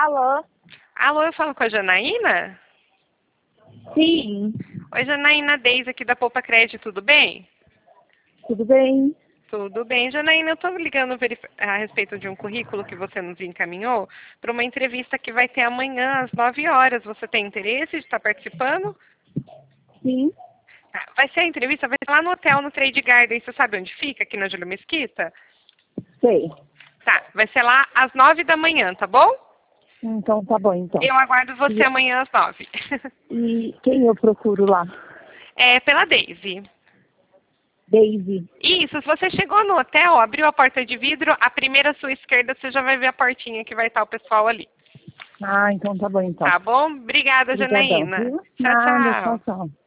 Alô? Alô, eu falo com a Janaína? Sim, Oi, Janaína, Deise aqui da Poupa Crédito, tudo bem? tudo bem? Tudo bem, Janaína, eu estou ligando a respeito de um currículo que você nos encaminhou para uma entrevista que vai ter amanhã às 9 horas. Você tem interesse de estar participando? Sim, Vai ser a entrevista, vai ser lá no hotel, no Trade Garden. Você sabe onde fica? Aqui na Júlia Mesquita? sei. Tá, vai ser lá às 9 da manhã, tá bom? Então tá bom, então. Eu aguardo você amanhã às 9. E quem eu procuro lá? É pela Deise. Daisy. Isso, se você chegou no hotel, abriu a porta de vidro, a primeira à sua esquerda você já vai ver a portinha que vai estar o pessoal ali. Ah, então tá bom, então. Tá bom? Obrigada, Obrigadão, Janaína. viu? Tchau, Nada, tchau, tchau. tchau.